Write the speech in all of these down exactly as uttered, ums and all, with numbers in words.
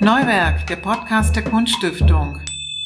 Neuwerk, der Podcast der Kunststiftung.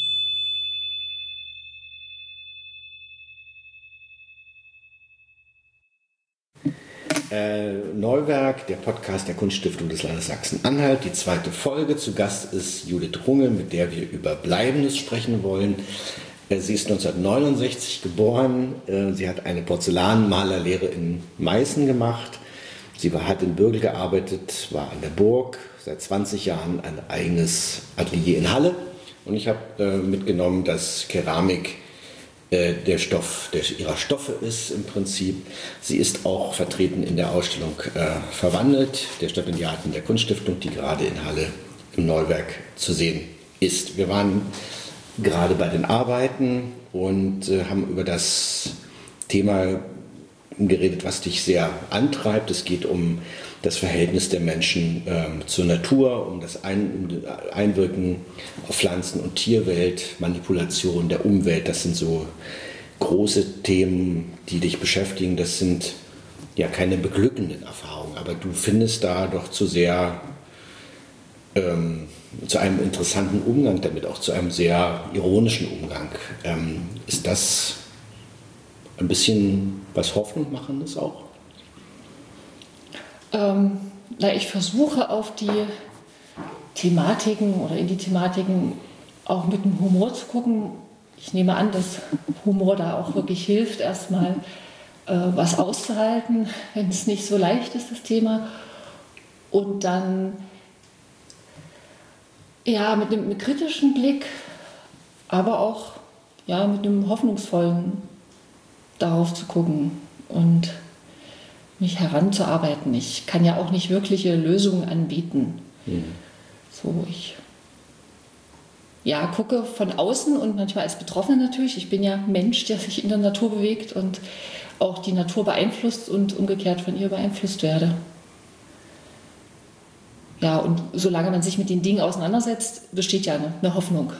Äh, Neuwerk, der Podcast der Kunststiftung des Landes Sachsen-Anhalt. Die zweite Folge. Zu Gast ist Judith Runge, mit der wir über Bleibendes sprechen wollen. Äh, sie ist neunzehnhundertneunundsechzig geboren. Äh, sie hat eine Porzellanmalerlehre in Meißen gemacht. Sie war, hat in Bürgel gearbeitet, war an der Burg, seit zwanzig Jahren ein eigenes Atelier in Halle. Und ich habe äh, mitgenommen, dass Keramik äh, der Stoff der, ihrer Stoffe ist im Prinzip. Sie ist auch vertreten in der Ausstellung äh, Verwandelt, der Stipendiatin der Kunststiftung, die gerade in Halle im Neuwerk zu sehen ist. Wir waren gerade bei den Arbeiten und äh, haben über das Thema geredet, was dich sehr antreibt. Es geht um das Verhältnis der Menschen ähm, zur Natur, um das Ein- um Einwirken auf Pflanzen- und Tierwelt, Manipulation der Umwelt. Das sind so große Themen, die dich beschäftigen. Das sind ja keine beglückenden Erfahrungen, aber du findest da doch zu sehr ähm, zu einem interessanten Umgang damit, auch zu einem sehr ironischen Umgang. Ähm, ist das ein bisschen was Hoffnung machendes auch? Ähm, na, ich versuche auf die Thematiken oder in die Thematiken auch mit dem Humor zu gucken. Ich nehme an, dass Humor da auch wirklich hilft, erstmal äh, was auszuhalten, wenn es nicht so leicht ist, das Thema. Und dann ja, mit einem, mit kritischen Blick, aber auch ja, mit einem hoffnungsvollen darauf zu gucken und mich heranzuarbeiten. Ich kann ja auch nicht wirkliche Lösungen anbieten. Mhm. So, ich ja, gucke von außen und manchmal als Betroffene natürlich. Ich bin ja Mensch, der sich in der Natur bewegt und auch die Natur beeinflusst und umgekehrt von ihr beeinflusst werde. Ja, und solange man sich mit den Dingen auseinandersetzt, besteht ja eine, eine Hoffnung.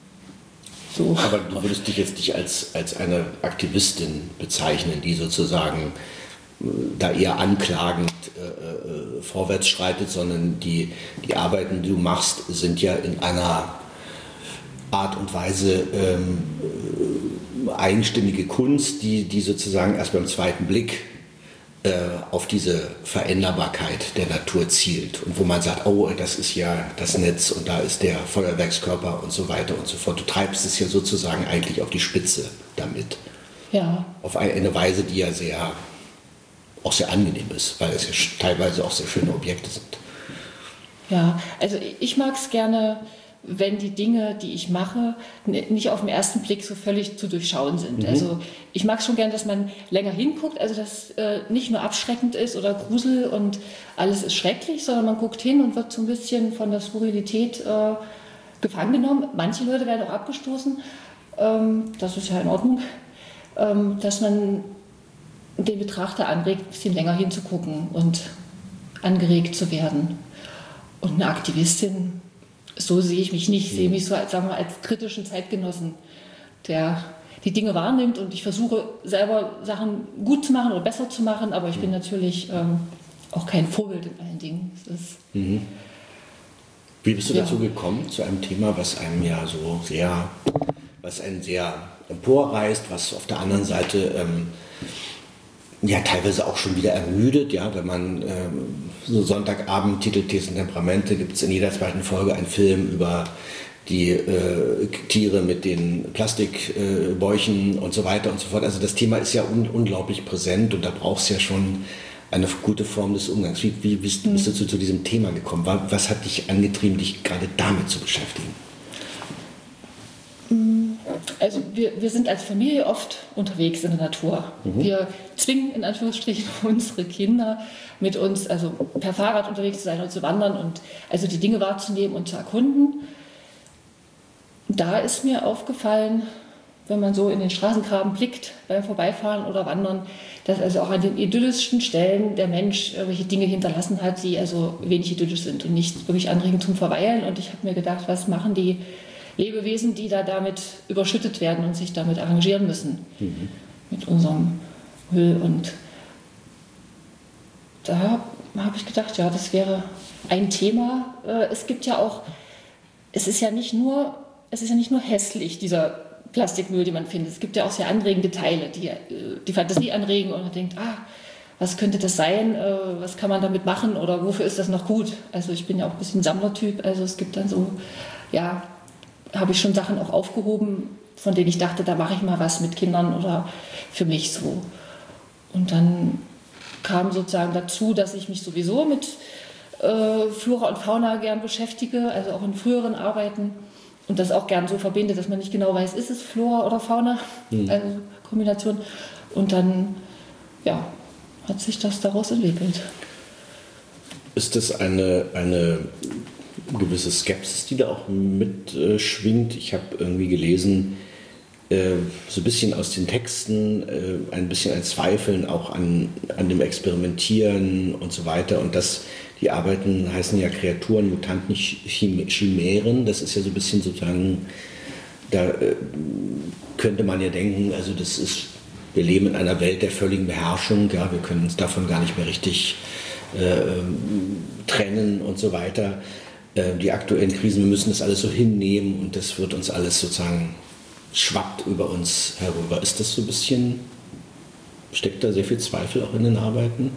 So. Aber du würdest dich jetzt nicht als, als eine Aktivistin bezeichnen, die sozusagen äh, da eher anklagend äh, äh, vorwärts schreitet, sondern die, die Arbeiten, die du machst, sind ja in einer Art und Weise ähm, äh, eigenständige Kunst, die, die sozusagen erst beim zweiten Blick äh, auf diese Veränderbarkeit der Natur zielt und wo man sagt, oh, das ist ja das Netz und da ist der Feuerwerkskörper und so weiter und so fort. Du treibst es ja sozusagen eigentlich auf die Spitze damit. Ja. Auf eine Weise, die ja sehr, auch sehr angenehm ist, weil es ja teilweise auch sehr schöne Objekte sind. Ja, also ich mag es gerne, wenn die Dinge, die ich mache, nicht auf den ersten Blick so völlig zu durchschauen sind. Mhm. Also ich mag schon gern, dass man länger hinguckt, also dass äh, nicht nur abschreckend ist oder Grusel und alles ist schrecklich, sondern man guckt hin und wird so ein bisschen von der Skurrilität äh, gefangen genommen. Manche Leute werden auch abgestoßen, ähm, das ist ja in Ordnung, ähm, dass man den Betrachter anregt, ein bisschen länger hinzugucken und angeregt zu werden. Und eine Aktivistin, so sehe ich mich nicht. Ich sehe mich so als, sagen wir, als kritischen Zeitgenossen, der die Dinge wahrnimmt und ich versuche selber Sachen gut zu machen oder besser zu machen, aber ich bin natürlich ähm, auch kein Vorbild in allen Dingen. Das ist, mhm. Wie bist du ja. dazu gekommen, zu einem Thema, was einem ja so sehr, was einen sehr emporreißt, was auf der anderen Seite ähm, ja teilweise auch schon wieder ermüdet, ja, wenn man ähm, so Sonntagabend Titel Thesen Temperamente, gibt es in jeder zweiten Folge einen Film über die äh, Tiere mit den Plastikbäuchen äh, und so weiter und so fort. Also das Thema ist ja un- unglaublich präsent und da braucht es ja schon eine gute Form des Umgangs. Wie, wie bist, bist du zu, zu diesem Thema gekommen? Was hat dich angetrieben, dich gerade damit zu beschäftigen? Also wir, wir sind als Familie oft unterwegs in der Natur. Mhm. Wir zwingen in Anführungsstrichen unsere Kinder mit uns, also per Fahrrad unterwegs zu sein und zu wandern und also die Dinge wahrzunehmen und zu erkunden. Da ist mir aufgefallen, wenn man so in den Straßengraben blickt beim Vorbeifahren oder Wandern, dass also auch an den idyllischsten Stellen der Mensch irgendwelche Dinge hinterlassen hat, die also wenig idyllisch sind und nicht wirklich anregend zum Verweilen. Und ich habe mir gedacht, was machen die Lebewesen, die da damit überschüttet werden und sich damit arrangieren müssen, mhm. mit unserem Müll. Und da habe ich gedacht, ja, das wäre ein Thema. Es gibt ja auch es ist ja nicht nur, es ist ja nicht nur hässlich, dieser Plastikmüll, den man findet. Es gibt ja auch sehr anregende Teile, die äh, die Fantasie anregen und man denkt, ah, was könnte das sein, äh, was kann man damit machen oder wofür ist das noch gut? Also ich bin ja auch ein bisschen Sammlertyp, also es gibt dann so, ja, habe ich schon Sachen auch aufgehoben, von denen ich dachte, da mache ich mal was mit Kindern oder für mich so. Und dann kam sozusagen dazu, dass ich mich sowieso mit äh, Flora und Fauna gern beschäftige, also auch in früheren Arbeiten und das auch gern so verbinde, dass man nicht genau weiß, ist es Flora oder Fauna, mhm. also Kombination. Und dann, ja, hat sich das daraus entwickelt. Ist das eine, eine gewisse Skepsis, die da auch mitschwingt? Äh, ich habe irgendwie gelesen, äh, so ein bisschen aus den Texten, äh, ein bisschen ein Zweifeln auch an, an dem Experimentieren und so weiter. Und das, die Arbeiten heißen ja Kreaturen, Mutanten, Chimären. Das ist ja so ein bisschen sozusagen, da äh, könnte man ja denken, also das ist, wir leben in einer Welt der völligen Beherrschung, ja, wir können uns davon gar nicht mehr richtig äh, trennen und so weiter. Äh, die aktuellen Krisen, wir müssen das alles so hinnehmen und das wird uns alles sozusagen, schwappt über uns herüber. Ist das so ein bisschen, steckt da sehr viel Zweifel auch in den Arbeiten?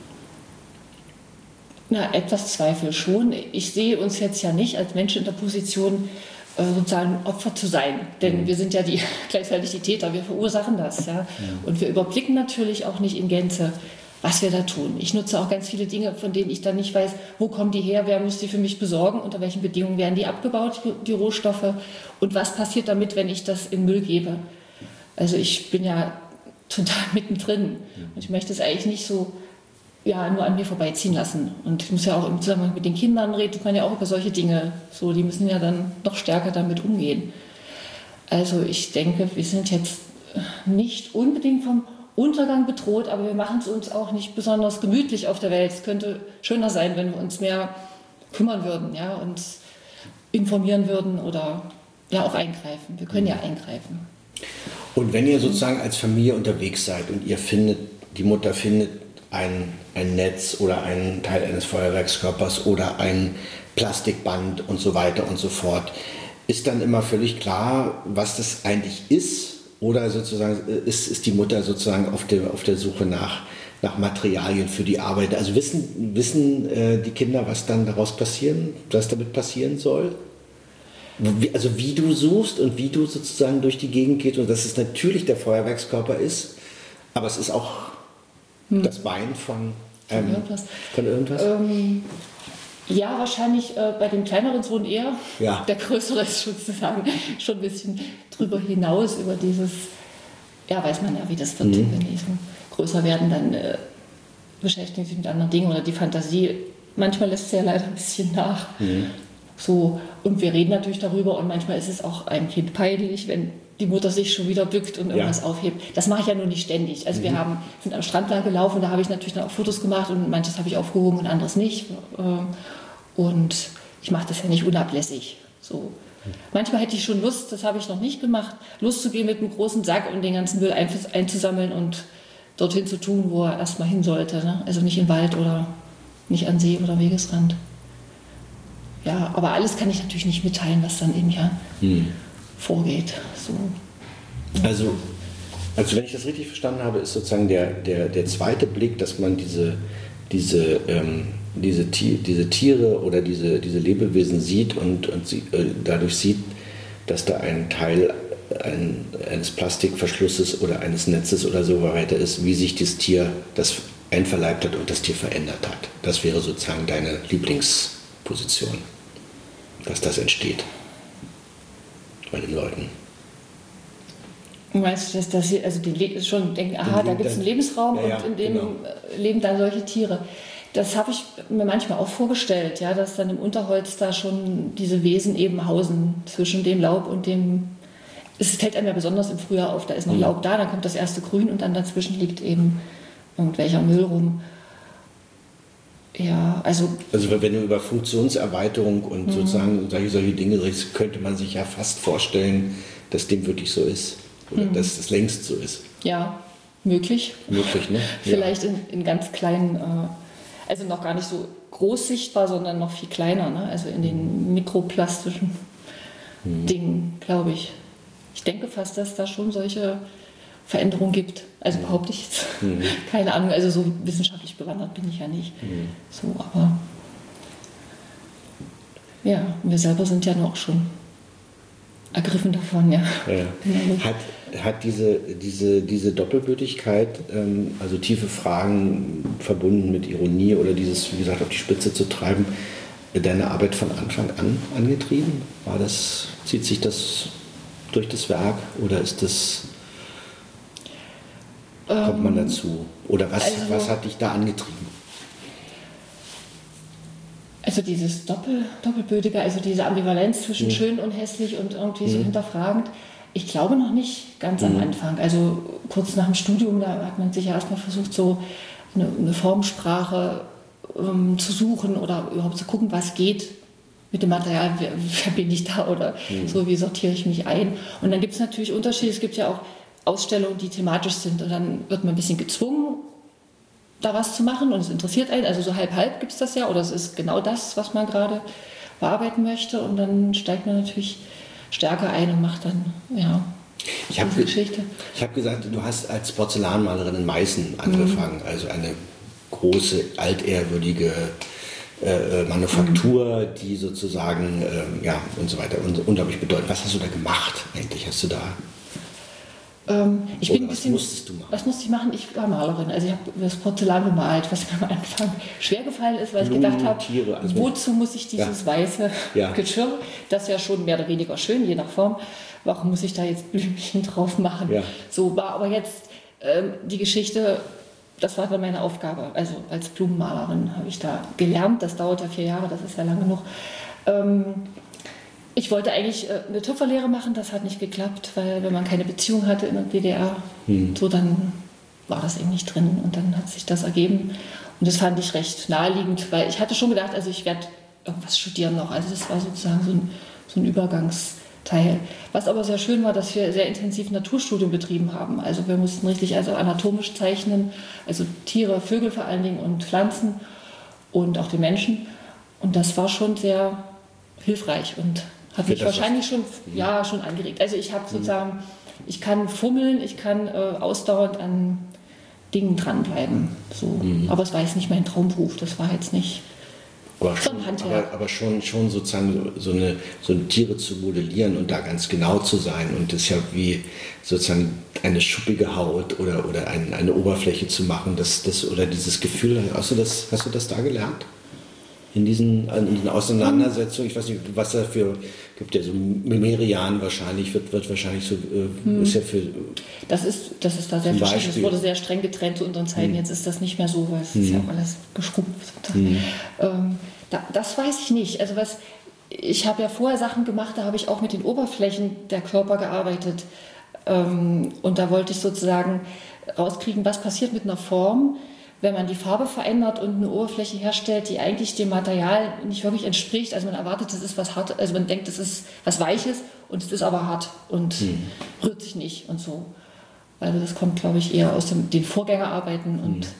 Na, etwas Zweifel schon. Ich sehe uns jetzt ja nicht als Menschen in der Position, sozusagen Opfer zu sein. Denn mhm. wir sind ja die, gleichzeitig die Täter, wir verursachen das. Ja? Mhm. Und wir überblicken natürlich auch nicht in Gänze, was wir da tun. Ich nutze auch ganz viele Dinge, von denen ich dann nicht weiß, wo kommen die her, wer muss die für mich besorgen, unter welchen Bedingungen werden die abgebaut, die, die Rohstoffe und was passiert damit, wenn ich das in Müll gebe. Also ich bin ja total mittendrin mhm. und ich möchte es eigentlich nicht so ja, nur an mir vorbeiziehen lassen. Und ich muss ja auch im Zusammenhang mit den Kindern redet man ja auch über solche Dinge. So, die müssen ja dann noch stärker damit umgehen. Also ich denke, wir sind jetzt nicht unbedingt vom Untergang bedroht, aber wir machen es uns auch nicht besonders gemütlich auf der Welt. Es könnte schöner sein, wenn wir uns mehr kümmern würden, ja, uns informieren würden oder ja auch eingreifen. Wir können ja eingreifen. Und wenn ihr sozusagen als Familie unterwegs seid und ihr findet, die Mutter findet Ein, ein Netz oder einen Teil eines Feuerwerkskörpers oder ein Plastikband und so weiter und so fort. Ist dann immer völlig klar, was das eigentlich ist? Oder sozusagen ist, ist die Mutter sozusagen auf der, auf der Suche nach, nach Materialien für die Arbeit? Also wissen, wissen äh, die Kinder, was dann daraus passieren, was damit passieren soll? Wie, also wie du suchst und wie du sozusagen durch die Gegend gehst und dass es natürlich der Feuerwerkskörper ist, aber es ist auch das Bein von, ähm, von irgendwas. Von irgendwas? Ähm, ja, wahrscheinlich äh, bei dem kleineren Sohn eher. Ja. Der größere ist sozusagen schon ein bisschen drüber hinaus, über dieses, ja, weiß man ja, wie das wird, mhm. wenn die so größer werden, dann äh, beschäftigen sich mit anderen Dingen oder die Fantasie. Manchmal lässt es ja leider ein bisschen nach. Mhm. So, und wir reden natürlich darüber und manchmal ist es auch einem Kind peinlich, wenn die Mutter sich schon wieder bückt und irgendwas ja. aufhebt. Das mache ich ja nur nicht ständig. Also mhm. wir haben, sind am Strand lang gelaufen, da habe ich natürlich dann auch Fotos gemacht und manches habe ich aufgehoben und anderes nicht. Und ich mache das ja nicht unablässig. So. Manchmal hätte ich schon Lust, das habe ich noch nicht gemacht, Lust zu gehen mit einem großen Sack und den ganzen Müll einzusammeln und dorthin zu tun, wo er erstmal hin sollte. Ne? Also nicht im Wald oder nicht an See oder Wegesrand. Ja, aber alles kann ich natürlich nicht mitteilen, was dann eben ja mhm. vorgeht. So. Also, also wenn ich das richtig verstanden habe, ist sozusagen der, der, der zweite Blick, dass man diese, diese, ähm, diese, Tier, diese Tiere oder diese, diese Lebewesen sieht und, und sie, äh, dadurch sieht, dass da ein Teil ein, eines Plastikverschlusses oder eines Netzes oder so weiter ist, wie sich das Tier das einverleibt hat und das Tier verändert hat. Das wäre sozusagen deine Lieblingsposition, dass das entsteht bei den Leuten. Meinst du, dass, dass sie also die schon denken, aha, da gibt es einen Lebensraum ja, und in dem genau. leben dann solche Tiere? Das habe ich mir manchmal auch vorgestellt, ja, dass dann im Unterholz da schon diese Wesen eben hausen zwischen dem Laub und dem. Es fällt einem ja besonders im Frühjahr auf, da ist noch mhm. Laub da, dann kommt das erste Grün und dann dazwischen liegt eben irgendwelcher Müll rum. Ja, also. Also wenn du über Funktionserweiterung und mhm. sozusagen solche, solche Dinge redest, könnte man sich ja fast vorstellen, dass dem wirklich so ist. Oder mhm. dass das längst so ist. Ja, möglich. Möglich, ne? Vielleicht ja. in, in ganz kleinen. Äh, Also noch gar nicht so groß sichtbar, sondern noch viel kleiner, ne? Also in den mikroplastischen mhm. Dingen, glaube ich. Ich denke fast, dass da schon solche Veränderungen gibt. Also behaupte ich jetzt. Mhm. Keine Ahnung, also so wissenschaftlich bewandert bin ich ja nicht. Mhm. So, aber ja, wir selber sind ja noch schon ergriffen davon, ja. ja. Hat, hat diese, diese, diese Doppelbötigkeit, ähm, also tiefe Fragen verbunden mit Ironie oder dieses, wie gesagt, auf die Spitze zu treiben, deine Arbeit von Anfang an angetrieben? War das, zieht sich das durch das Werk oder ist das, ähm, kommt man dazu? Oder was, also, was hat dich da angetrieben? Also dieses Doppel, Doppelbödige, also diese Ambivalenz zwischen mhm. schön und hässlich und irgendwie mhm. so hinterfragend, ich glaube noch nicht ganz mhm. am Anfang. Also kurz nach dem Studium, da hat man sich ja erstmal versucht, so eine, eine Formsprache ähm, zu suchen oder überhaupt zu gucken, was geht mit dem Material, wer, wer bin ich da oder mhm. so, wie sortiere ich mich ein. Und dann gibt es natürlich Unterschiede, es gibt ja auch Ausstellungen, die thematisch sind und dann wird man ein bisschen gezwungen, da was zu machen und es interessiert einen, also so halb-halb gibt es das ja oder es ist genau das, was man gerade bearbeiten möchte und dann steigt man natürlich stärker ein und macht dann, ja, ich diese ge- Geschichte. Ich habe gesagt, du hast als Porzellanmalerin in Meißen angefangen, mhm. also eine große, altehrwürdige äh, Manufaktur, mhm. die sozusagen, äh, ja, und so weiter, und unglaublich bedeutend. Was hast du da gemacht eigentlich? Hast du da... Ähm, ich Oder bin ein was bisschen, musstest du machen? Was musste ich machen? Ich war Malerin. Also ich habe das Porzellan gemalt, was mir am Anfang schwer gefallen ist, weil Blumen, ich gedacht habe, Tiere, also wozu muss ich dieses ja. weiße ja. Geschirr, das ist ja schon mehr oder weniger schön, je nach Form, warum muss ich da jetzt Blümchen drauf machen? Ja. So war aber jetzt ähm, die Geschichte, das war dann meine Aufgabe. Also als Blumenmalerin habe ich da gelernt, das dauert ja vier Jahre, das ist ja lang genug. Ähm, Ich wollte eigentlich eine Töpferlehre machen, das hat nicht geklappt, weil wenn man keine Beziehung hatte in der D D R, hm. so dann war das eben nicht drin und dann hat sich das ergeben und das fand ich recht naheliegend, weil ich hatte schon gedacht, also ich werde irgendwas studieren noch, also das war sozusagen so ein, so ein Übergangsteil. Was aber sehr schön war, dass wir sehr intensiv Naturstudien betrieben haben, also wir mussten richtig also anatomisch zeichnen, also Tiere, Vögel vor allen Dingen und Pflanzen und auch die Menschen und das war schon sehr hilfreich und hat mich wahrscheinlich schon, ja, schon angeregt. Also ich habe sozusagen, ich kann fummeln, ich kann äh, ausdauernd an Dingen dranbleiben. So. Mhm. Aber es war jetzt nicht mein Traumberuf, das war jetzt nicht aber schon, so ein Handwerk. Aber, aber schon, schon sozusagen so eine, so eine Tiere zu modellieren und da ganz genau zu sein und das ja wie sozusagen eine schuppige Haut oder, oder ein, eine Oberfläche zu machen, das, das, oder dieses Gefühl, hast du das, hast du das da gelernt? In diesen, in diesen Auseinandersetzungen, ich weiß nicht, was da für, gibt ja so Merian wahrscheinlich, wird, wird wahrscheinlich so, äh, hm. ist ja für... Das ist, das ist da sehr verschieden, es wurde sehr streng getrennt zu unseren Zeiten, hm. jetzt ist das nicht mehr so, weil es hm. ist ja auch alles geschrumpft. Hm. Ähm, da, das weiß ich nicht, also was, ich habe ja vorher Sachen gemacht, da habe ich auch mit den Oberflächen der Körper gearbeitet ähm, und da wollte ich sozusagen rauskriegen, was passiert mit einer Form, wenn man die Farbe verändert und eine Oberfläche herstellt, die eigentlich dem Material nicht wirklich entspricht. Also man erwartet, das ist was Hartes, also man denkt, das ist was Weiches und es ist aber hart und hm. rührt sich nicht und so. Also das kommt, glaube ich, eher aus dem, den Vorgängerarbeiten und hm.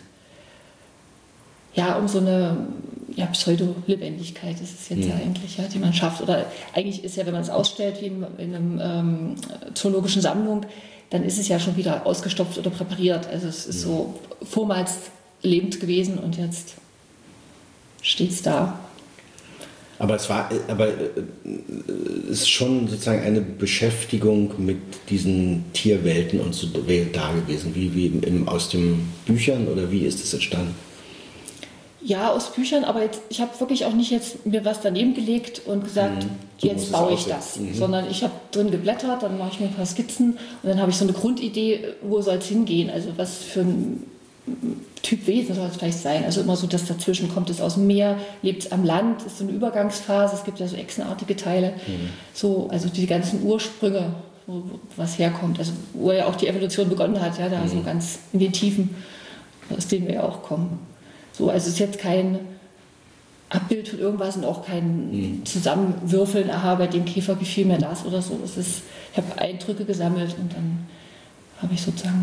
ja, um so eine ja, Pseudo-Lebendigkeit ist es jetzt hm. ja eigentlich, ja, die man schafft. Oder eigentlich ist ja, wenn man es ausstellt wie in, in einer ähm, zoologischen Sammlung, dann ist es ja schon wieder ausgestopft oder präpariert. Also es ist hm. so vormals lebend gewesen und jetzt steht es da. Aber es war, aber es ist schon sozusagen eine Beschäftigung mit diesen Tierwelten und so da gewesen, wie, wie im, aus den Büchern oder wie ist das entstanden? Ja, aus Büchern, aber jetzt, ich habe wirklich auch nicht jetzt mir was daneben gelegt und gesagt, mhm. so jetzt baue ich das, mhm. sondern ich habe drin geblättert, dann mache ich mir ein paar Skizzen und dann habe ich so eine Grundidee, wo soll es hingehen, also was für ein Typ Wesen soll es vielleicht sein. Also immer so, dass dazwischen kommt es aus dem Meer, lebt es am Land, ist so eine Übergangsphase, es gibt ja so echsenartige Teile, mhm. so, also die ganzen Ursprünge, wo, wo was herkommt, also wo ja auch die Evolution begonnen hat, ja, da mhm. so ganz in den Tiefen, aus denen wir ja auch kommen. So, also es ist jetzt kein Abbild von irgendwas und auch kein mhm. Zusammenwürfeln, aha, bei dem Käfer gefiel mir das oder so. Es ist, ich habe Eindrücke gesammelt und dann habe ich sozusagen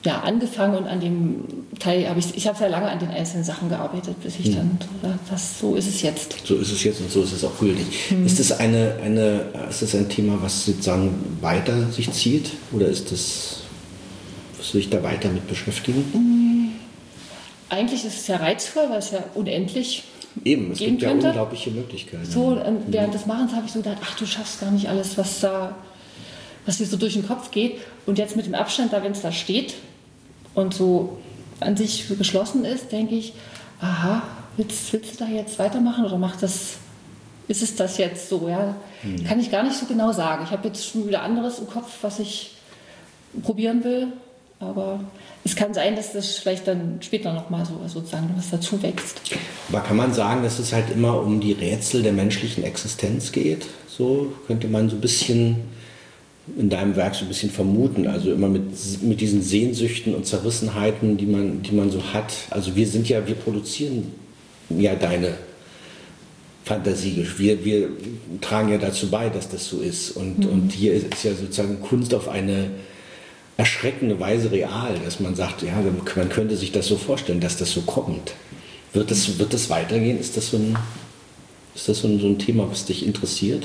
ja, angefangen und an dem Teil habe ich, ich habe sehr lange an den einzelnen Sachen gearbeitet, bis ich hm. dann, das, so ist es jetzt. So ist es jetzt und so ist es auch gültig. Hm. Ist das eine, eine, ist das ein Thema, was sozusagen weiter sich zieht oder ist das, wirst du dich da weiter mit beschäftigen? Hm. Eigentlich ist es ja reizvoll, weil es ja unendlich Eben, es gehen gibt könnte. Ja unglaubliche Möglichkeiten. So, und während des Machens habe ich so gedacht, ach, du schaffst gar nicht alles, was da, was dir so durch den Kopf geht. Und jetzt mit dem Abstand, da wenn es da steht und so an sich geschlossen ist, denke ich, aha, willst, willst du da jetzt weitermachen oder macht das, ist es das jetzt so? Ja? Hm. Kann ich gar nicht so genau sagen. Ich habe jetzt schon wieder anderes im Kopf, was ich probieren will, aber es kann sein, dass das vielleicht dann später nochmal so sozusagen was dazu wächst. Aber kann man sagen, dass es halt immer um die Rätsel der menschlichen Existenz geht? So könnte man so ein bisschen in deinem Werk so ein bisschen vermuten, also immer mit, mit diesen Sehnsüchten und Zerrissenheiten, die man, die man so hat. Also wir sind ja, wir produzieren ja deine Fantasie. Wir, wir tragen ja dazu bei, dass das so ist. Und, mhm. und hier ist ja sozusagen Kunst auf eine erschreckende Weise real, dass man sagt, ja, man könnte sich das so vorstellen, dass das so kommt. Wird das, wird das weitergehen? Ist das so ein, ist das so ein, so ein Thema, was dich interessiert?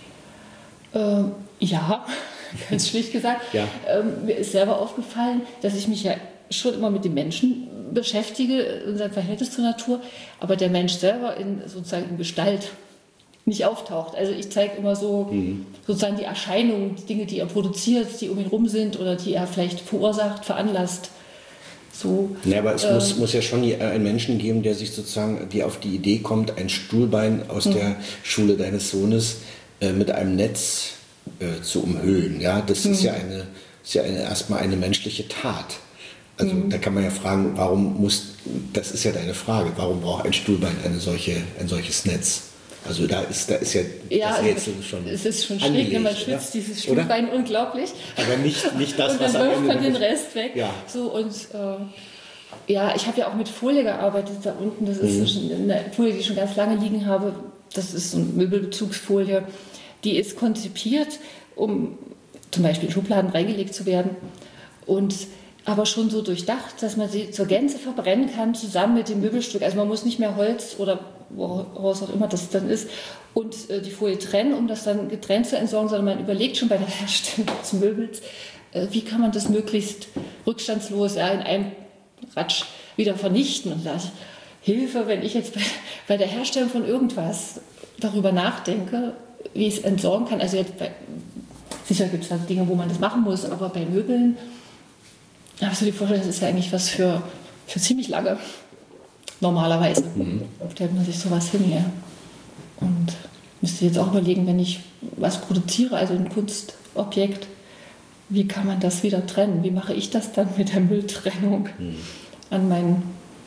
Ähm, ja, ganz schlicht gesagt. Ja. Ähm, mir ist selber aufgefallen, dass ich mich ja schon immer mit dem Menschen beschäftige, in seinem Verhältnis zur Natur, aber der Mensch selber in sozusagen in Gestalt nicht auftaucht. Also ich zeige immer so mhm. sozusagen die Erscheinungen, die Dinge, die er produziert, die um ihn rum sind oder die er vielleicht verursacht, veranlasst. So, ja, aber es äh, muss, muss ja schon einen Menschen geben, der sich sozusagen, die auf die Idee kommt, ein Stuhlbein aus mhm. der Schule deines Sohnes äh, mit einem Netz äh, zu umhüllen. Ja, das mhm. ist ja eine, ist ja eine, erstmal eine menschliche Tat. Also mhm. da kann man ja fragen, warum muss, das ist ja deine Frage, warum braucht ein Stuhlbein eine solche, ein solches Netz? Also da ist, da ist ja, ja das Rätsel schon es ist schon schräg, wenn man schwitzt, ja? Dieses Stuhlbein unglaublich. Aber nicht, nicht das, und was dann am läuft Ende man den Rest weg. Ja. So, und äh, ja, ich habe ja auch mit Folie gearbeitet da unten. Das ist mhm. eine Folie, die ich schon ganz lange liegen habe. Das ist so eine Möbelbezugsfolie. Die ist konzipiert, um zum Beispiel in Schubladen reingelegt zu werden. Und aber schon so durchdacht, dass man sie zur Gänze verbrennen kann, zusammen mit dem Möbelstück. Also man muss nicht mehr Holz oder woraus auch immer das dann ist und äh, die Folie trennen, um das dann getrennt zu entsorgen, sondern man überlegt schon bei der Herstellung des Möbels, äh, wie kann man das möglichst rückstandslos ja, in einem Ratsch wieder vernichten. Und da ist Hilfe, wenn ich jetzt bei, bei der Herstellung von irgendwas darüber nachdenke, wie ich es entsorgen kann. Also jetzt bei, sicher gibt es da Dinge, wo man das machen muss, aber bei Möbeln habe ich so die Vorstellung, das ist ja eigentlich was für, für ziemlich lange, normalerweise. Mhm. Stellt man sich sowas hin, ja. Und müsste jetzt auch überlegen, wenn ich was produziere, also ein Kunstobjekt, wie kann man das wieder trennen? Wie mache ich das dann mit der Mülltrennung mhm. an meinen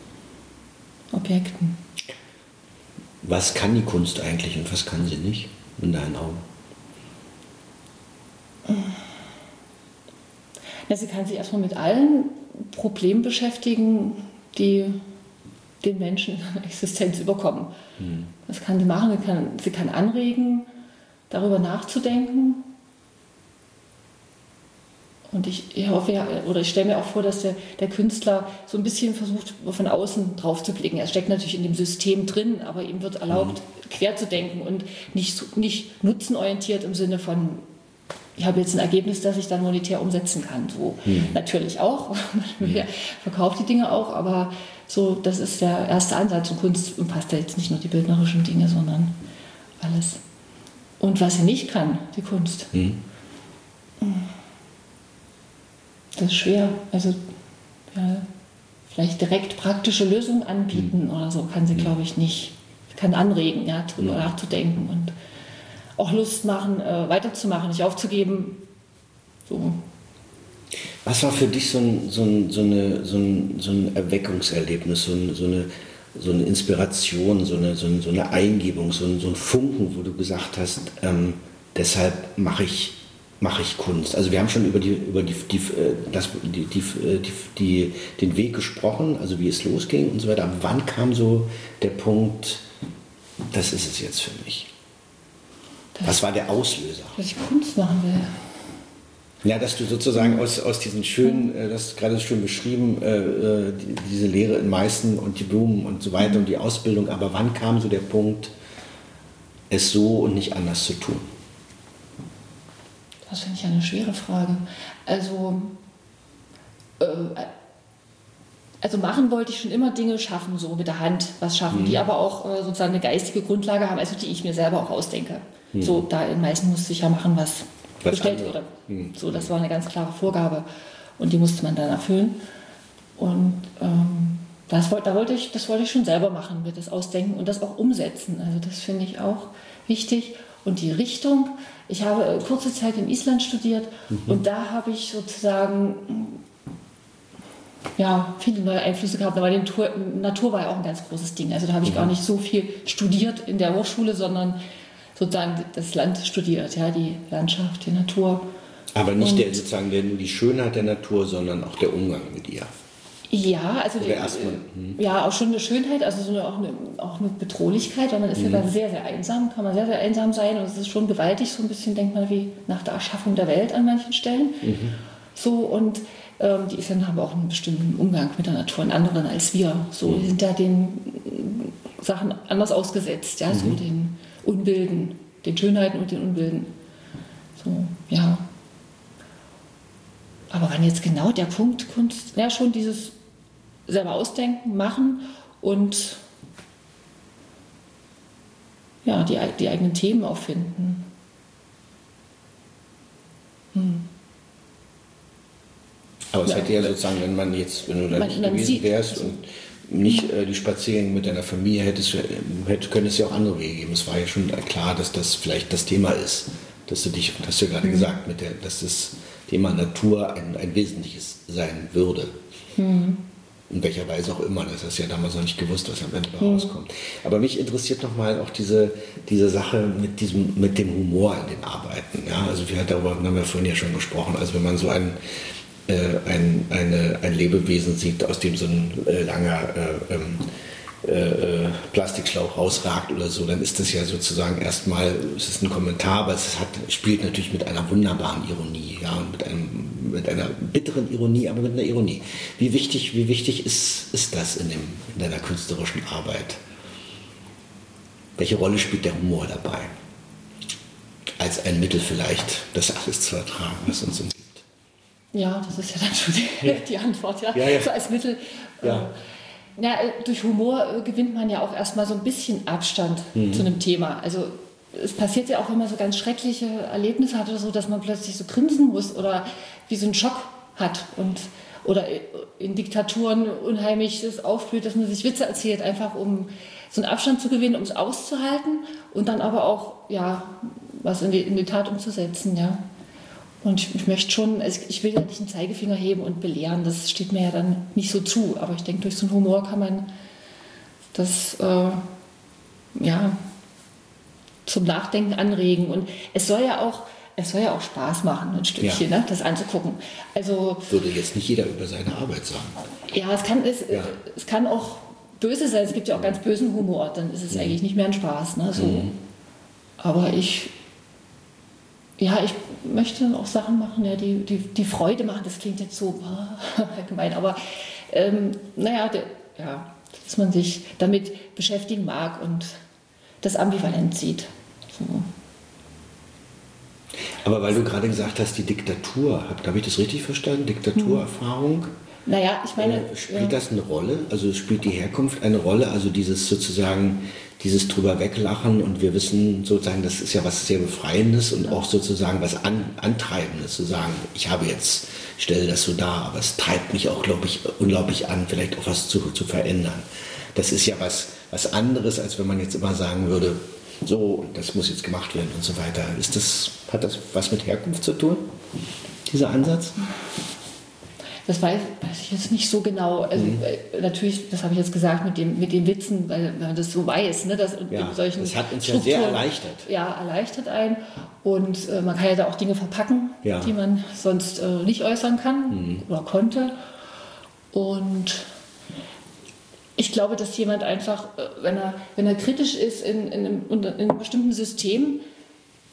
Objekten? Was kann die Kunst eigentlich und was kann sie nicht, in deinen Augen? Ja, sie kann sich erstmal mit allen Problemen beschäftigen, die den Menschen in seiner Existenz überkommen. Hm. Das kann sie machen, sie kann, sie kann anregen, darüber nachzudenken. Und ich, ich hoffe ja, oder ich stelle mir auch vor, dass der, der Künstler so ein bisschen versucht, von außen drauf zu blicken. Er steckt natürlich in dem System drin, aber ihm wird erlaubt, hm. quer zu denken und nicht, nicht nutzenorientiert im Sinne von, ich habe jetzt ein Ergebnis, das ich dann monetär umsetzen kann. So hm. natürlich auch, man hm. verkauft die Dinge auch, aber so, das ist der erste Ansatz. Und Kunst umfasst ja jetzt nicht nur die bildnerischen Dinge, sondern alles. Und was sie nicht kann, die Kunst, hm. das ist schwer. Also ja, vielleicht direkt praktische Lösungen anbieten hm. oder so kann sie, hm. glaube ich, nicht. Sie kann anregen, ja, darüber hm. nachzudenken und auch Lust machen, äh, weiterzumachen, nicht aufzugeben. So. Was war für dich so ein, so ein, so eine, so ein, so ein Erweckungserlebnis, so, ein, so, eine, so eine Inspiration, so eine, so eine, so eine Eingebung, so ein, so ein Funken, wo du gesagt hast, ähm, deshalb mache ich, mache ich Kunst? Also wir haben schon über, die, über die, die, das, die, die, die, die, den Weg gesprochen, also wie es losging und so weiter. Aber wann kam so der Punkt, das ist es jetzt für mich? Was war der Auslöser? Dass ich Kunst machen will. Ja, dass du sozusagen aus, aus diesen schönen, äh, das hast du gerade schön beschrieben, äh, die, diese Lehre in Meißen und die Blumen und so weiter und die Ausbildung, aber wann kam so der Punkt, es so und nicht anders zu tun? Das finde ich eine schwere Frage. Also, äh, also machen wollte ich schon immer Dinge schaffen, so mit der Hand was schaffen, mhm. die aber auch äh, sozusagen eine geistige Grundlage haben, also die ich mir selber auch ausdenke. Mhm. So, da in Meißen musste ich ja machen, was, was bestellt andere. wurde. Mhm. So, das war eine ganz klare Vorgabe und die musste man dann erfüllen. Und ähm, das, da wollte ich, das wollte ich schon selber machen, mit das Ausdenken und das auch umsetzen. Also das finde ich auch wichtig. Und die Richtung, ich habe kurze Zeit in Island studiert mhm. und da habe ich sozusagen ja, viele neue Einflüsse gehabt, aber die Natur, Natur war ja auch ein ganz großes Ding. Also da habe ich mhm. gar nicht so viel studiert in der Hochschule, sondern sozusagen das Land studiert, ja, die Landschaft, die Natur. Aber nicht der, sozusagen der, nur die Schönheit der Natur, sondern auch der Umgang mit ihr. Ja, also die, hm. ja, auch schon eine Schönheit, also so eine, auch, eine, auch eine Bedrohlichkeit, weil man ist hm. ja da sehr, sehr einsam, kann man sehr, sehr einsam sein und es ist schon gewaltig, so ein bisschen, denkt man, wie nach der Erschaffung der Welt an manchen Stellen. Mhm. So, und ähm, die Isländer haben auch einen bestimmten Umgang mit der Natur, einen anderen als wir. So, mhm. die sind da den Sachen anders ausgesetzt, ja, mhm. so den Unbilden, den Schönheiten und den Unbilden. So, ja. Aber wann jetzt genau der Punkt Kunst, ja, schon dieses selber ausdenken, machen und ja, die, die eigenen Themen auch finden. Hm. Aber es ja, hätte ja sozusagen, wenn man jetzt, wenn du da nicht gewesen sieht, wärst und nicht äh, die Spaziergänge mit deiner Familie hättest, hätte, könnte es ja auch andere Wege geben. Es war ja schon klar, dass das vielleicht das Thema ist, dass du dich, das hast du ja gerade mhm. gesagt, mit der, dass das Thema Natur ein, ein wesentliches sein würde. Mhm. In welcher Weise auch immer, das hast du ja damals noch nicht gewusst, was am Ende mhm. rauskommt. Aber mich interessiert nochmal auch diese, diese Sache mit, diesem, mit dem Humor in den Arbeiten. Ja? Also wir, darüber haben wir vorhin ja schon gesprochen. Also wenn man so ein, äh, ein, eine, ein Lebewesen sieht, aus dem so ein äh, langer äh, ähm, äh, Plastikschlauch rausragt oder so, dann ist das ja sozusagen erstmal, es ist ein Kommentar, aber es hat, spielt natürlich mit einer wunderbaren Ironie, ja, und mit, einem, mit einer bitteren Ironie, aber mit einer Ironie. Wie wichtig, wie wichtig ist, ist das in, dem, in deiner künstlerischen Arbeit? Welche Rolle spielt der Humor dabei? Als ein Mittel vielleicht, das alles zu ertragen, was uns umgibt. Ja, das ist ja dann schon die, ja. die Antwort, ja. ja, ja. So als Mittel. Ja. Äh, Ja, durch Humor gewinnt man ja auch erstmal so ein bisschen Abstand mhm. zu einem Thema. Also es passiert ja auch, wenn man so ganz schreckliche Erlebnisse hat oder so, dass man plötzlich so grinsen muss oder wie so einen Schock hat. Und, oder in Diktaturen unheimlich das aufblüht, dass man sich Witze erzählt, einfach um so einen Abstand zu gewinnen, um es auszuhalten und dann aber auch ja, was in die, in die Tat umzusetzen. Ja. Und ich, ich möchte schon, also ich will ja nicht einen Zeigefinger heben und belehren, das steht mir ja dann nicht so zu. Aber ich denke, durch so einen Humor kann man das äh, ja, zum Nachdenken anregen. Und es soll ja auch, es soll ja auch Spaß machen, ein Stückchen, ja. ne, das anzugucken. Also, würde jetzt nicht jeder über seine Arbeit sagen. Ja, es kann, es, ja. es kann auch böse sein, es gibt ja auch ganz bösen Humor, dann ist es mhm. eigentlich nicht mehr ein Spaß. Ne, so. Mhm. Aber ich... Ja, ich möchte dann auch Sachen machen, ja, die, die, die Freude machen. Das klingt jetzt so allgemein, aber ähm, naja, der, ja, dass man sich damit beschäftigen mag und das ambivalent sieht. So. Aber weil du gerade gesagt hast, die Diktatur, habe ich das richtig verstanden? Diktaturerfahrung? Hm. Naja, ich meine... Äh, spielt ja. das eine Rolle? Also spielt die Herkunft eine Rolle? Also dieses sozusagen, dieses drüber weglachen und wir wissen sozusagen, das ist ja was sehr Befreiendes und ja. auch sozusagen was an, Antreibendes, zu sagen, ich habe jetzt, ich stelle das so dar, aber es treibt mich auch, glaube ich, unglaublich an, vielleicht auch was zu, zu verändern. Das ist ja was, was anderes, als wenn man jetzt immer sagen würde, so, das muss jetzt gemacht werden und so weiter. Ist das, hat das was mit Herkunft zu tun, dieser Ansatz? Das weiß, weiß ich jetzt nicht so genau. Also mhm. äh, natürlich, das habe ich jetzt gesagt mit, dem, mit den Witzen, weil man das so weiß. Ne, dass ja, in solchen das hat uns ja sehr erleichtert. Ja, erleichtert einen. Und äh, man kann ja da auch Dinge verpacken, ja. die man sonst äh, nicht äußern kann mhm. oder konnte. Und ich glaube, dass jemand einfach, äh, wenn, er, wenn er kritisch ist in, in, einem, in einem bestimmten System,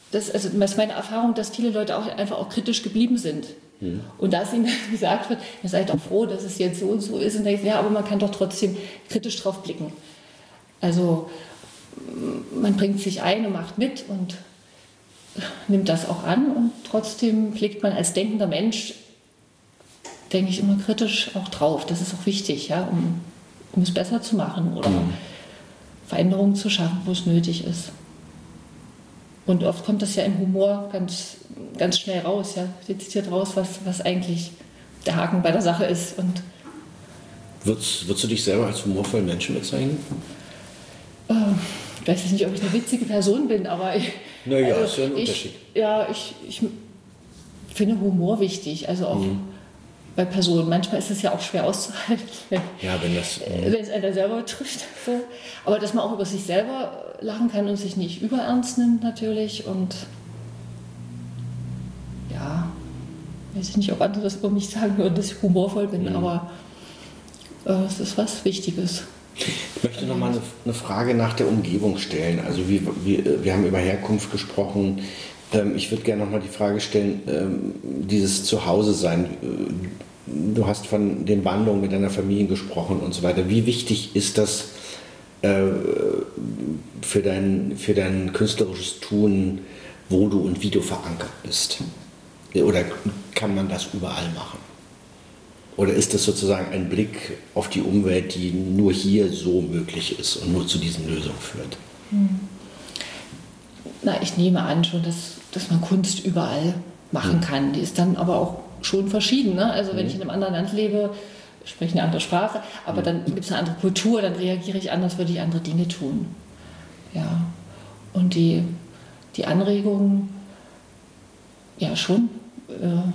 das, also das ist meine Erfahrung, dass viele Leute auch einfach auch kritisch geblieben sind. Mhm. Und dass ihnen gesagt wird, ihr seid doch froh, dass es jetzt so und so ist. Und denkt, ja, aber man kann doch trotzdem kritisch drauf blicken. Also man bringt sich ein und macht mit und nimmt das auch an. Und trotzdem blickt man als denkender Mensch, denke ich, immer kritisch auch drauf. Das ist auch wichtig, ja, um, um es besser zu machen oder mhm. Veränderungen zu schaffen, wo es nötig ist. Und oft kommt das ja im Humor ganz, ganz schnell raus. Ja. Ihr zitiert raus, was, was eigentlich der Haken bei der Sache ist. Und würdest, würdest du dich selber als humorvollen Menschen bezeichnen? Äh, ich weiß jetzt nicht, ob ich eine witzige Person bin, aber ich, naja, also, ist ja ein ich, Unterschied. Ja, ich, ich finde Humor wichtig. Also auch mhm. bei Personen. Manchmal ist es ja auch schwer auszuhalten, wenn, ja, wenn, das, äh, wenn es einer selber trifft. So. Aber dass man auch über sich selber lachen kann und sich nicht überernst nimmt natürlich. Und ja, weiß ich nicht, ob andere das über mich sagen würden, dass ich humorvoll bin, mhm. aber äh, es ist was Wichtiges. Ich möchte noch mal eine, eine Frage nach der Umgebung stellen. Also wir, wir, wir haben über Herkunft gesprochen. Ich würde gerne noch mal die Frage stellen, dieses Zuhause-Sein. Du hast von den Wandlungen mit deiner Familie gesprochen und so weiter. Wie wichtig ist das für dein, für dein künstlerisches Tun, wo du und wie du verankert bist? Oder kann man das überall machen? Oder ist das sozusagen ein Blick auf die Umwelt, die nur hier so möglich ist und nur zu diesen Lösungen führt? Hm. Na, ich nehme an schon, dass, dass man Kunst überall machen hm. kann. Die ist dann aber auch schon verschieden. Ne? Also wenn hm. ich in einem anderen Land lebe, spreche eine andere Sprache, aber hm. dann gibt es eine andere Kultur, dann reagiere ich anders, würde ich andere Dinge tun. Ja. Und die, die Anregungen, ja schon, äh,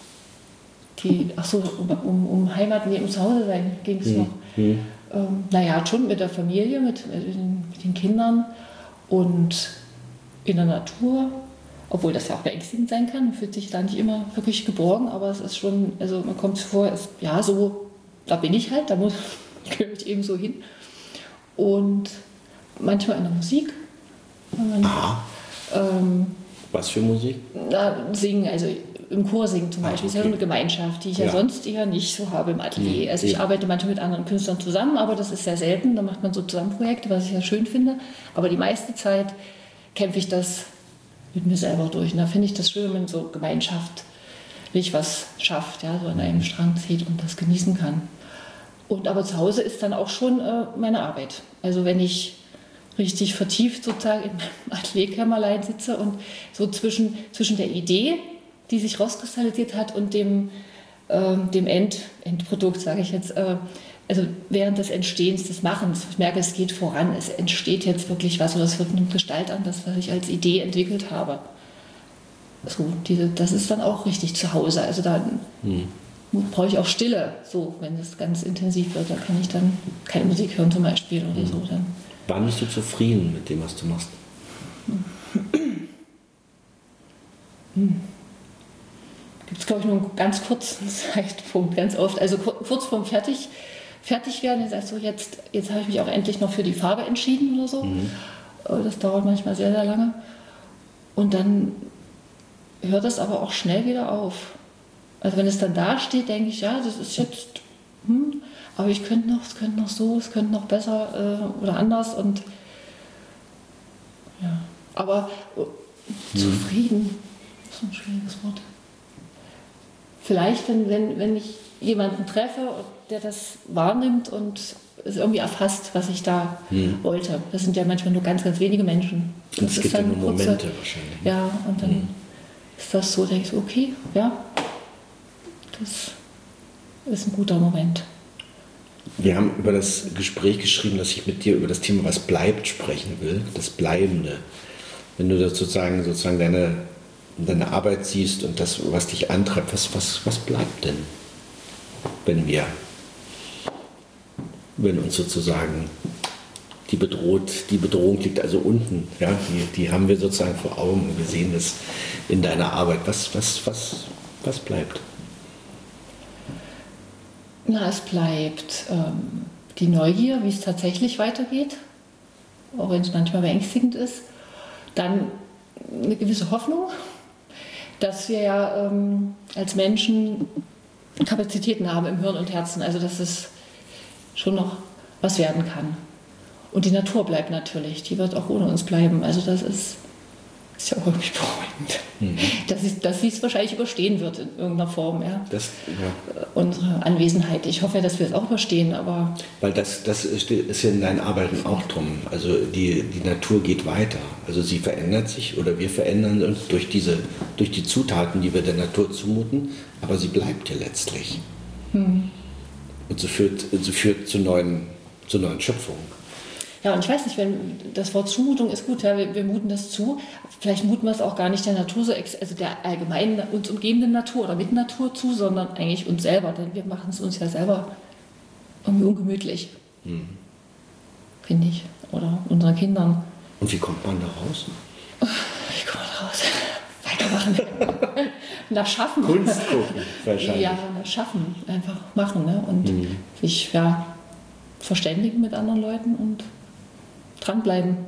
die, ach so, um, um, um Heimat, nee, um Zuhause sein ging es hm. noch. Hm. Ähm, naja, schon mit der Familie, mit, mit, den, mit den Kindern und in der Natur, obwohl das ja auch beängstigend sein kann, man fühlt sich da nicht immer wirklich geborgen, aber es ist schon, also man kommt vor, es, ja, so, da bin ich halt, da muss, gehöre ich eben so hin. Und manchmal in der Musik. Man, ähm, Was für Musik? Na, singen, also im Chor singen zum Beispiel, ah, okay. Das ist ja so eine Gemeinschaft, die ich ja, ja sonst eher nicht so habe im Atelier. Mhm. Also ich arbeite manchmal mit anderen Künstlern zusammen, aber das ist sehr selten, da macht man so Zusammenprojekte, was ich ja schön finde. Aber die meiste Zeit kämpfe ich das mit mir selber durch. Und da finde ich das schön, wenn man so gemeinschaftlich was schafft, ja, so an einem Strang zieht und das genießen kann. Und aber zu Hause ist dann auch schon äh, meine Arbeit. Also wenn ich richtig vertieft sozusagen in meinem Atelierkämmerlein sitze und so zwischen, zwischen der Idee, die sich rauskristallisiert hat, und dem, äh, dem End, Endprodukt, sage ich jetzt, äh, also während des Entstehens, des Machens, ich merke, es geht voran, es entsteht jetzt wirklich was, oder es wird eine Gestalt an, das, was ich als Idee entwickelt habe. So, diese, das ist dann auch richtig zu Hause. Also da hm. brauche ich auch Stille, so, wenn es ganz intensiv wird, da kann ich dann keine Musik hören zum Beispiel oder hm. so. Dann. Wann bist du zufrieden mit dem, was du machst? Hm. Gibt es, glaube ich, nur einen ganz kurzen Zeitpunkt, ganz oft. Also kurz vorm Fertig, fertig werden, dann sagst du, jetzt, jetzt habe ich mich auch endlich noch für die Farbe entschieden oder so. Mhm. Das dauert manchmal sehr, sehr lange. Und dann hört das aber auch schnell wieder auf. Also wenn es dann da steht, denke ich, ja, das ist jetzt, hm, aber ich könnte noch, es könnte noch so, es könnte noch besser äh, oder anders. Und ja, aber mhm. zufrieden, das ist ein schwieriges Wort. Vielleicht, wenn, wenn, wenn ich jemanden treffe, der das wahrnimmt und es irgendwie erfasst, was ich da hm. wollte. Das sind ja manchmal nur ganz, ganz wenige Menschen. Und es gibt ja nur Momente kurze, wahrscheinlich. Ja, und dann hm. ist das so, denke ich, okay, ja, das ist ein guter Moment. Wir haben über das Gespräch geschrieben, dass ich mit dir über das Thema "Was bleibt" sprechen will, das Bleibende. Wenn du das sozusagen, sozusagen deine deine Arbeit siehst und das, was dich antreibt, was, was, was bleibt denn, wenn wir, wenn uns sozusagen die bedroht, die Bedrohung liegt also unten, ja, die, die haben wir sozusagen vor Augen, wir sehen das in deiner Arbeit, was, was, was, was bleibt? Na, es bleibt ähm, die Neugier, wie es tatsächlich weitergeht, auch wenn es manchmal beängstigend ist. Dann eine gewisse Hoffnung, dass wir ja ähm, als Menschen Kapazitäten haben im Hirn und Herzen, also dass es schon noch was werden kann. Und die Natur bleibt natürlich, die wird auch ohne uns bleiben. Also das ist, ist ja auch irgendwie beruhigend, mhm. dass, ich, dass sie es wahrscheinlich überstehen wird in irgendeiner Form. Ja. Das, ja. Unsere Anwesenheit. Ich hoffe ja, dass wir es auch überstehen, aber... Weil das, das ist ja in deinen Arbeiten auch drum. Also die, die Natur geht weiter. Also sie verändert sich oder wir verändern uns durch, diese, durch die Zutaten, die wir der Natur zumuten, aber sie bleibt ja letztlich. Mhm. Und so führt, so führt zu neuen, zu neuen Schöpfungen. Ja, und ich weiß nicht, wenn das Wort Zumutung ist gut, ja, wir, wir muten das zu. Vielleicht muten wir es auch gar nicht der Natur, so ex, also der allgemeinen, uns umgebenden Natur oder mit Natur zu, sondern eigentlich uns selber, denn wir machen es uns ja selber irgendwie ungemütlich, mhm. finde ich, oder unseren Kindern. Und wie kommt man da raus? Wie kommt man da raus? Weitermachen. Nach Schaffen. Kunst gucken, wahrscheinlich. Ja, nach Schaffen, einfach machen, ne? Und mhm. sich ja, verständigen mit anderen Leuten und dranbleiben.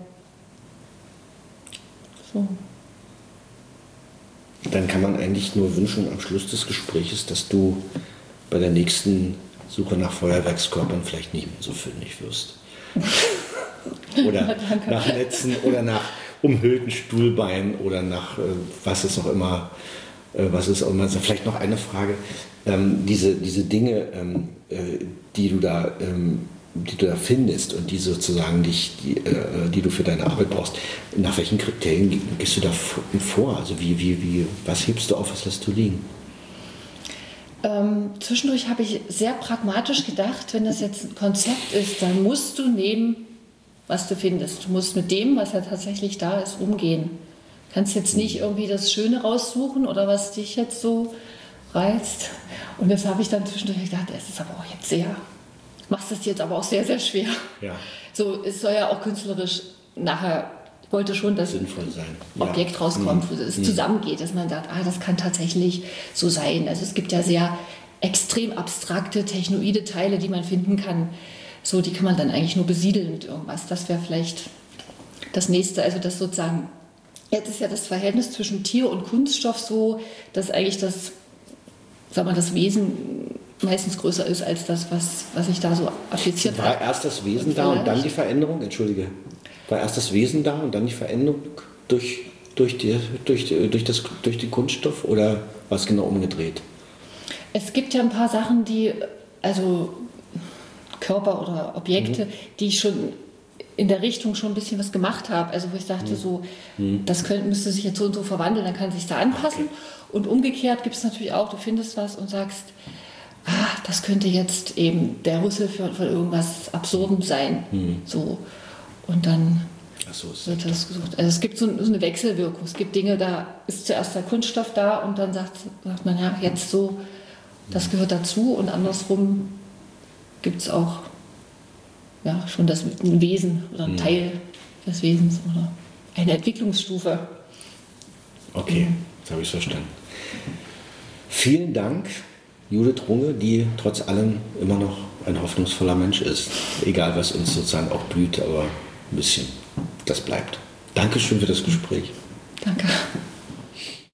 So. Dann kann man eigentlich nur wünschen am Schluss des Gesprächs, dass du bei der nächsten Suche nach Feuerwerkskörpern vielleicht nicht mehr so fündig wirst. Oder nach Netzen oder nach umhüllten Stuhlbeinen oder nach äh, was es auch immer, äh, was es auch immer. Also vielleicht noch eine Frage: ähm, diese, diese Dinge, ähm, äh, die du da ähm, die du da findest und die sozusagen dich, die, äh, die du für deine Arbeit brauchst, nach welchen Kriterien gehst du da vor? Also wie, wie, wie, was hebst du auf, was lässt du liegen? Ähm, zwischendurch habe ich sehr pragmatisch gedacht, wenn das jetzt ein Konzept ist, dann musst du nehmen, was du findest. Du musst mit dem, was ja tatsächlich da ist, umgehen. Du kannst jetzt nicht irgendwie das Schöne raussuchen oder was dich jetzt so reizt. Und das habe ich dann zwischendurch gedacht, es ist aber auch jetzt sehr... machst das jetzt aber auch sehr, sehr schwer. Ja. So, es soll ja auch künstlerisch nachher, ich wollte schon, dass sinnvoll sein. Objekt ja. rauskommt, wo mhm. es zusammengeht, dass man sagt, ah, das kann tatsächlich so sein. Also es gibt ja sehr extrem abstrakte, technoide Teile, die man finden kann. So, die kann man dann eigentlich nur besiedeln mit irgendwas. Das wäre vielleicht das Nächste. Also das sozusagen, jetzt ist ja das Verhältnis zwischen Tier und Kunststoff so, dass eigentlich das, sag mal, das Wesen meistens größer ist als das, was, was ich da so appliziert habe. War erst das Wesen da und dann die Veränderung? Entschuldige. War erst das Wesen da und dann die Veränderung durch, durch, die, durch, durch, das, durch den Kunststoff oder war es genau umgedreht? Es gibt ja ein paar Sachen, die, also Körper oder Objekte, mhm. die ich schon in der Richtung schon ein bisschen was gemacht habe. Also wo ich dachte, mhm. so, mhm. das könnte, müsste sich jetzt so und so verwandeln, dann kann sich da anpassen. Okay. Und umgekehrt gibt es natürlich auch, du findest was und sagst, ah, das könnte jetzt eben der Rüssel für, für irgendwas Absurdem sein. Mhm. So. Und dann so, wird das gesucht. Also es gibt so, so eine Wechselwirkung. Es gibt Dinge, da ist zuerst der Kunststoff da und dann sagt, sagt man, ja, jetzt so, das gehört dazu. Und andersrum gibt es auch ja, schon das ein Wesen oder ein mhm. Teil des Wesens oder eine Entwicklungsstufe. Okay, mhm. jetzt habe ich es verstanden. Vielen Dank, Judith Runge, die trotz allem immer noch ein hoffnungsvoller Mensch ist. Egal, was uns sozusagen auch blüht, aber ein bisschen, das bleibt. Dankeschön für das Gespräch. Danke.